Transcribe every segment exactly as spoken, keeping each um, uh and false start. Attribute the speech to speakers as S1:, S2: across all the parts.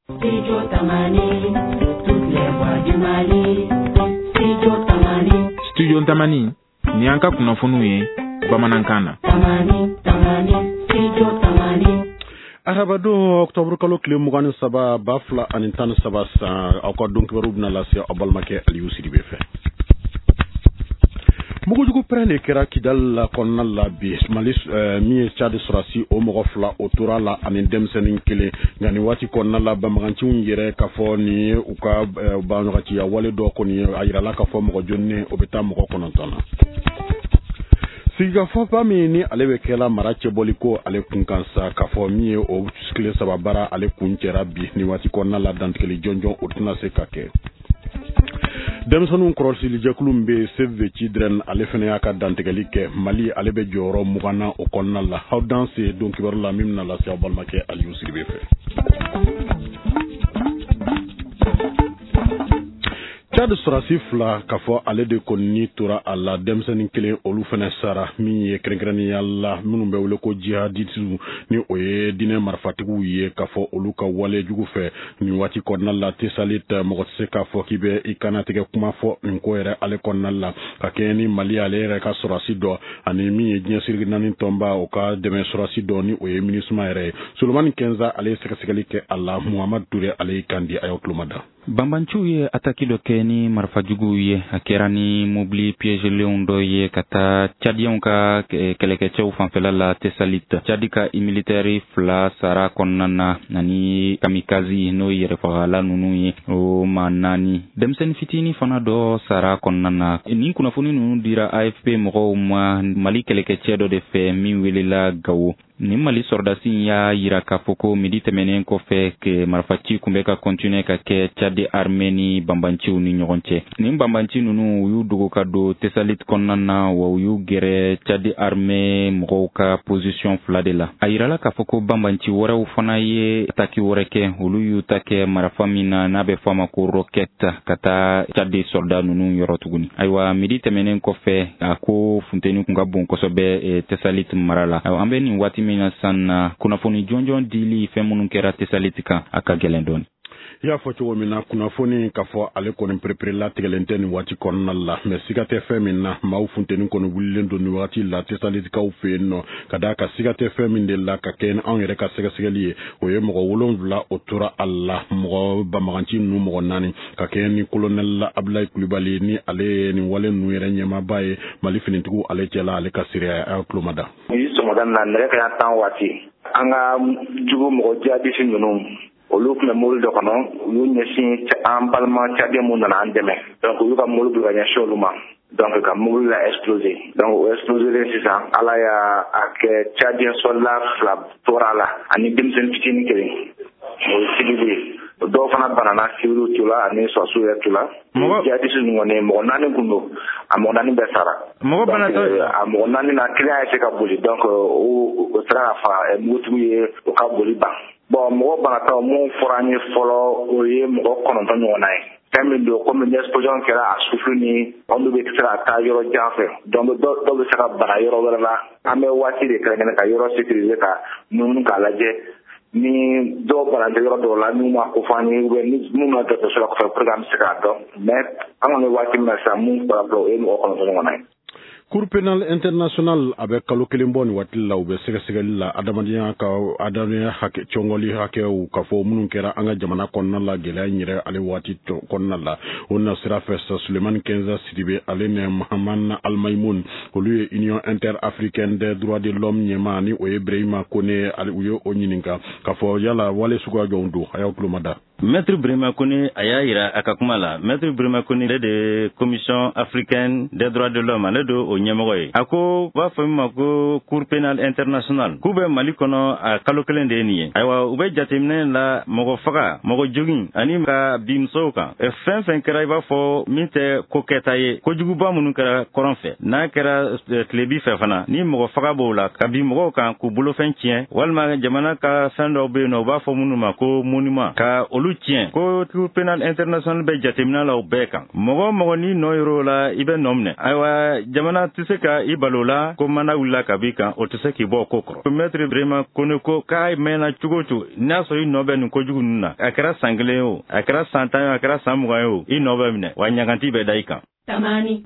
S1: Studio Tamani, toutes les voix du Mali. Studio Tamani. Studio Tamani, ni anka kunafunu ye, Bamanankana. Tamani, Tamani, Studio Tamani.
S2: Arabado Octobre kalo kile mugani saba bafla anintana saba sa akwa donc barubna la sia obalmake Aliou Sidibé fe. Mugu jugu prene kera kidal la konna la bi malis mi Tchad Sorasi o mogo fla otura la anin demsenin kile ngani wati konna la bamaganci ngire kafo ni uka banogati ya wale do ko ni ayira la kafo mogo jonne obeta mogo konontona. Siga fopa mi ni alewe kela marache boliko ale kunkansa kafo mi o skile sababara ale kunchera bi ni wati konna la dantkeli jonjon utna se kake. Demsonu krolsi li jekulumbe Save Children ale fene yaka dantegalike Mali alebe joro mugana o konna la how danse donc bar la mimna la sia balmake Aliou Sidibé fe. Tchad Sorasi fla kafo ale de konni tura alla demseni kele olu fene sara mi ye krenkreni yalla minnu be wele ko jihadistu ni oye dine marfatigu ye kafo olu ka wale jugu fe ni wati konna la tesalit mogotse kafo kibe ikana tege kuma fo nko ere ale konna la ka keni Mali ale ere ka Sorasi do ani mi ye nyesirgi nani tomba o ka deme Sorasi do ni oye minisma ere Sulemani Kenza ale sekasegalike alla Muhammad Touré ale kandi ayotlumada
S3: Bambanchu ye atakido keni marfajugu ye akerani mobili piège leondo ye kata Tchadion ka kelekece ufanfela la tesalit Tchadika imilitari fla sara konnana nani kamikazi no yere fagala nunu ye o manani demsen fitini fana do sara konnana ni kuna funi nunu dira A F P mogo ma Mali kelekece do de fe mi welila gawo ni Mali sordasi ya yira kafoko midi temenen ko fe ke marfachi kumbeka continue ka ke Tchad Armeni bambanchi ni nyogonche ni bambanchi nunu yu dugo ka do tesalit konnana wa yu gere Tchad Arme moka position fladela ayirala kafoko bambanchi wora ufana ye taki woreke ulu yu take marafamina na be fama ko rocket kata Tchad soldat nunu yorotuguni aywa midi temenen ko fe ako funteni kunga bon kosobe e tesalit marala aywa ambe ni wati mina sana kuna foni jonjon dili femunu kera tesalitika akagelendoni
S2: ya fo chugo mina kuna foni kafo ale kono prepare la tegelenteni wati konna la me sigate femina mau funteni kono wulendo ni wati la tesalitika u feno kadaka sigate feminde la ka ken an yere ka sega segali o ye mogo wolonvla otura alla mogo bamaganci nu mogo nani ka ken ni colonel Abdoulaye Coulibaly ni ale ni wale nu yere nyema baye Mali finintigu ale cela ale ka siria a klomada
S4: yi so modan na ne ka tan wati anga jugo mogo jadi sinu olu kuma molu do kono yu nyesi en parlement Tchadien mun na andeme donc yu ka molu bi ganya sholuma donc ka molu la exploser donc o exploser c'est ça ala ya ak Tchadien soldat flab torala ani dimsen fitini kele o sibibi do fana banana sibiru tula ani so suya tula jadi sunu ngone mo nani kundo amo nani besara
S3: mo bana to
S4: amo nani na kila ese ka boli donc o sera fa mutu ye o ka boli ba bon mo banata mo forani folo oye mo kono to nyona e temi do comme l'explosion kera a soufflé on do extra ta yoro jafe donc do do sera bara yoro wala ame wati de kala ka yoro sécuriser ka nun ka laje ni do bara de yoro do la nu ma ko fani we ni nu na to sera ko programme sera do mais amone wati ma sa mu para do e mo kono to nyona e
S2: Cour pénal international avec kalo kelimboni watilla ube sega sega la adamadiya ka adamadiya hake chongoli hake u kafo munun kera anga jamana konna la gela nyire ale wati to konna la onna sira festa Sulemani Kenza Sidibé ale ne Mohamed Al-Maimoun olu Union interafricaine des droits de l'homme nyemani o Ibrahima Kone ale uyo onyininka kafo yala wale suga jondu aya klomada
S5: Maître Ibrahima Kone aya ira akakumala Maître Ibrahima Kone de commission africaine des droits de l'homme ale do nyemogoy ako ba fama ko cour pénal international kube Mali kono a kalo kelende ni aywa ube jatemne la mogo faga mogo jogin ani ka bimsoka e fen fen kera ba fo minte ko ketaye ko juguba munu kera koronfe na kera klebi fe fana ni mogo faga bola ka bi mogo kan ku bulo fen tien walma jamana ka fen do be no ba fo munu ma ko monument ka olu olu tiɲɛ ko cour pénal international bɛ jateminɛ la o bɛɛ kan mɔgɔ mɔgɔ ni nɔ yɔrɔ la i bɛ nɔ minɛ ayiwa jamana tɛ se ka i balo la ko mana wulila ka b'i kan o tɛ se k'i bɔ o ko kɔrɔ maître Birahima Kone ko k'a mɛnna cogo o cogo n'a sɔrɔ i nɔ bɛ nin kojugu ninnu na a kɛra san kelen o a kɛra san tan o a kɛra san mugan ye o i nɔ bɛ minɛ wa ɲaganti bɛ da i kan.
S1: Tamani.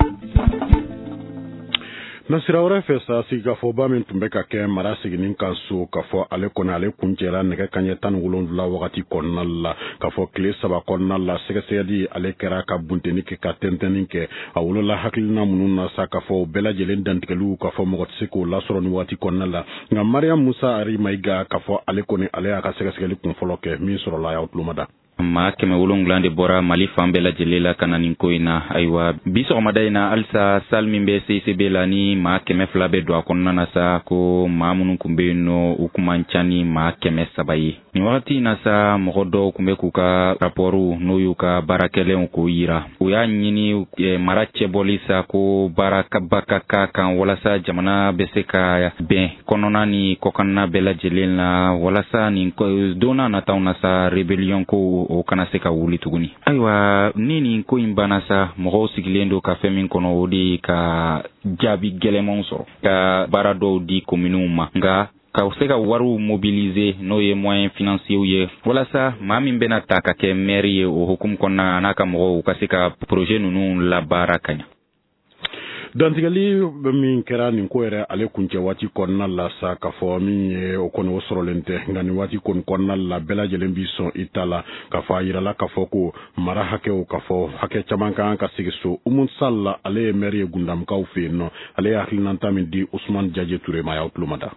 S2: na sira wɛrɛ fɛ sa sigikafɔba min tun bɛ ka kɛ mara seginnin kan so k'a fɔ ale kɔni ale kuncɛra nɛgɛ kanɲɛ tan ni wolonwula wagati kɔnɔna la k'a fɔ tile saba kɔnɔna la sɛgɛsɛgɛli ale kɛra ka buntenni kɛ ka tɛntɛnni kɛ a wolola hakilina minnu na sa k'a fɔ bɛɛ lajɛlen dantigɛliw k'a fɔ mɔgɔ tɛ se k'o lasɔrɔ ni waati kɔnɔna la nka Mariam Musa Ari Mayiga k'a fɔ ale kɔni ale y'a ka sɛgɛsɛgɛli kun fɔlɔ kɛ min sɔrɔla y'aw tulomada.
S3: maa kɛmɛ wolonwula de bɔra Mali fan bɛɛ lajɛlen la ka na nin ko in na ayiwa bi sɔgɔmada in na halisa salle min bɛ C I C B la ni maa kɛmɛ fila bɛ don a kɔnɔna na sa ko maa minnu kun bɛ yen nɔ u kun man ca ni maa kɛmɛ saba ye nin wagati in na sa mɔgɔ dɔw kun bɛ k'u ka rapɔrw n'o y'u ka baarakɛlenw k'o yira u y'a ɲini e, mara cɛbɔli sa ko baarakaba ka k'a kan walasa jamana bɛ se ka bɛn kɔnɔna ni kɔkanna bɛɛ lajɛlen la walasa nin donna nataw na sa rébellion ko o kana se ka wuli tuguni ayiwa ni nin ko in banna sa mɔgɔw sigilen don ka fɛn min kɔnɔ o de ka jaabi gɛlɛmanw sɔrɔ ka baara dɔw di kominiw ma nka ka se ka wariw mobiliser n'o ye moyen financiers ye walasa maa min bɛna ta ka kɛ maire ye o hukumu kɔnɔna n'a ka mɔgɔw ka se ka projet ninnu labaara ka ɲa.
S2: dantigɛli min kɛra nin ko yɛrɛ ale kuncɛ waati kɔnɔna la sa k'a fɔ min ye o kɔni o sɔrɔlen tɛ nka nin waati kɔni kɔnɔna la bɛɛ lajɛlen bi sɔn i ta la k'a fɔ a yirala k'a fɔ ko mara hakɛw k'a fɔ hakɛ caman kan ka sigi so Umu Sala ale ye maire ye Gundamukaw fɛ yen nɔ ale ye hakilinata min di Usman Jaje Ture ma y'aw tulomada.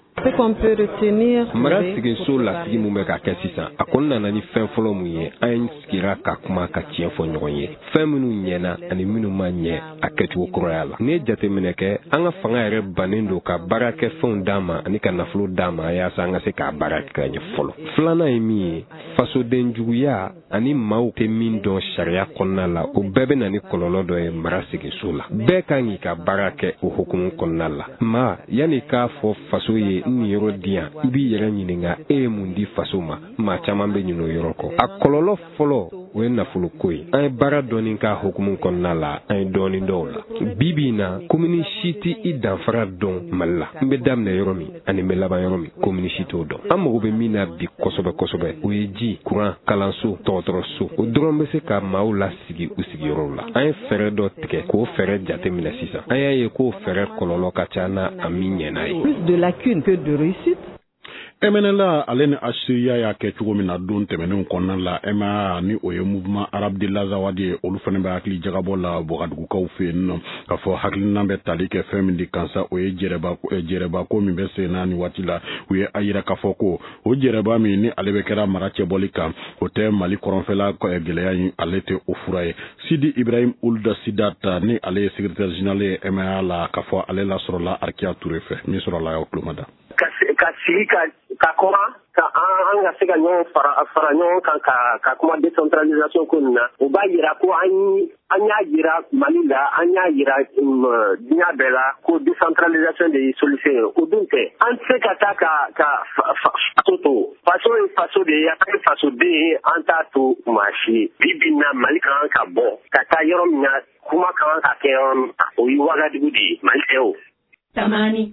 S6: mara sigiso lasigi mun bɛ ka kɛ sisan a kɔni nana ni fɛn fɔlɔ mun ye an sigira ka kuma ka tiɲɛ fɔ ɲɔgɔn ye fɛn minnu ɲɛna ani minnu ma ɲɛ a kɛcogo kɔrɔya la ne jateminɛ kɛ an ka fanga yɛrɛ bannen don ka baara kɛ fɛnw d'a ma ani ka nafolo d'a ma yaasa an ka se k'a baara kɛ ka ɲɛ fɔlɔ filanan ye min ye fasoden juguya ani maaw tɛ min dɔn sariya kɔnɔna la o bɛɛ bɛ na ni kɔlɔlɔ dɔ ye mara sigiso la bɛɛ kan k'i ka baara kɛ o hukumu kɔnɔna la maa yanni k'a fɔ faso ye nin yɔrɔ di yan i b'i yɛrɛ ɲininka e ye mun di faso ma maa caman bɛ ɲinɛ o yɔrɔ kɔ a kɔlɔlɔ fɔlɔ o ye nafolo ko ye an ye baara dɔɔni k'a hukumu kɔnɔna la an ye dɔɔni dɔw la bi bi in na komini si tɛ i danfara dɔn Mali la n bɛ daminɛ yɔrɔ min ani n bɛ laban yɔrɔ min komini si t'o dɔn an mago bɛ min na bi kosɛbɛ kosɛbɛ o ye ji kuran kalanso dɔgɔtɔrɔso o dɔrɔn bɛ se ka maaw lasigi u sigiyɔrɔw la an ye fɛɛrɛ dɔ tigɛ k'o fɛɛrɛ jateminɛ sisan an y'a ye k'o fɛɛrɛ kɔlɔlɔ ka ca na a min ɲɛna ye.
S7: Plus de lacunes que de réussite.
S2: M N L A ale ni Assyria y'a kɛ cogo min na don tɛmɛnenw kɔnɔna la M A A ni o ye mouvement arabe de l'Azawadi ye olu fana bɛ hakili jagabɔ la Wagadugukaw fɛ yen nɔ k'a fɔ hakilina bɛ tali kɛ fɛn min de kan sa o ye jɛrɛba jɛrɛbako min bɛ sen na ni waati la u ye a yira k'a fɔ ko o jɛrɛba min ni ale bɛ kɛra mara cɛbɔli kan o tɛ Mali kɔrɔnfɛla gɛlɛya in ale tɛ o fura ye Sidi Ibrahim Ould Sidata ni ale ye secrétaire général ye M A A la k'a fɔ ale la sɔrɔla Arkia Touré fɛ min sɔrɔla y'aw tulomada.
S8: ka sigi ka ka kɔma ka an ka se ka ɲɔgɔn fara fara ɲɔgɔn kan ka ka kuma décentralisation ko nin na o b'a yira ko an an y'a yira Mali la an y'a yira diɲɛ bɛɛ la ko décentralisation de ye solution ye o dun tɛ an tɛ se ka taa ka ka faso to faso ye faso de ye an ye fasoden ye an t'a to maa si ye bi bi in na Mali kan ka bɔ ka taa yɔrɔ min na kuma kan ka kɛ yɔrɔ min o ye Wagadugu de ye Mali tɛ o.
S1: Tamani.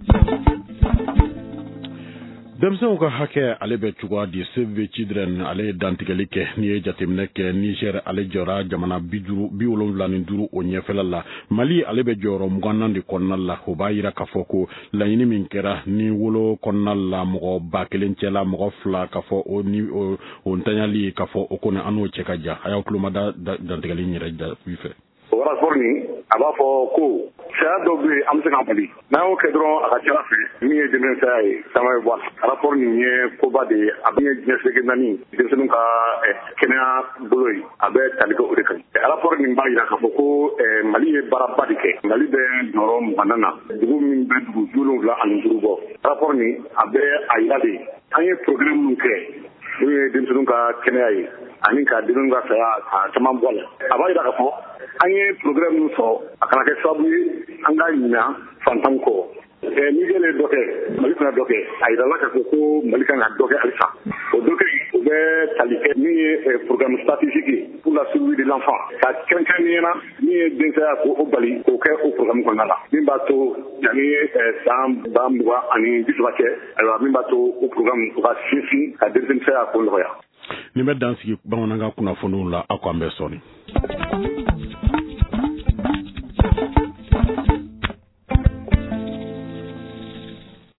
S2: denmisɛnw ka hakɛ ale bɛ cogoya di Save the Children ale ye dantigɛli kɛ n'i ye jateminɛ kɛ Niger ale jɔra jamana bi wolonwula ni duuru o ɲɛfɛla la Mali ale bɛ jɔyɔrɔ mugannan de kɔnɔna la o b'a yira k'a fɔ ko laɲini min kɛra ni wolo kɔnɔna la mɔgɔ ba kelen cɛla mɔgɔ fila k'a fɔ o ni o ntanyali k'a fɔ o kɔni an n'o cɛ ka jan a y'aw tulomada dantigɛli in yɛrɛ jaabi fɛ.
S4: O rapport ni a b'a fɔ ko saya dɔ bɛ yen an bɛ se k'a bali n'an y'o kɛ dɔrɔn a ka ca fɛ min ye denmisɛnya ye sama ye bɔ a la rapport nin ye koba de ye a bɛ ye diɲɛ sege naani denmisɛnninw ka kɛnɛya bolo ye a bɛ tali kɛ o de kan rapport nin b'a jira k'a fɔ ko Mali ye baaraba de kɛ Mali bɛ jɔyɔrɔ mugannan na dugu min bɛ dugu bi wolonwula ani duuru bɔ rapport nin a bɛ a yira de an ye programme minnu kɛ n'o ye denmisɛnninw ka kɛnɛya ye ani ka denmisɛnninw ka saya a caman bɔ a la a b'a jira k'a fɔ an ye programme min sɔrɔ a kana kɛ sababu ye an ka ɲina fantanw kɔ Niger ye dɔ kɛ Mali fana dɔ kɛ a yirala k'a fɔ ko Mali kan ka dɔ kɛ halisa o dɔ kɛ o bɛ
S9: bɛ tali kɛ min ye programme stratégique pour la survie de l'enfant ka kɛrɛnkɛrɛnnen na min ye densaya ko o bali k'o kɛ o programme kɔnɔna la min b'a to yanni san ba mugan ani bi saba cɛ ayiwa min b'a to o programme o ka sinsin ka denmisɛnya ko nɔgɔya.
S2: Nin bɛ dan sigi bamanankan kunnafoniw la aw k'an bɛ sɔni.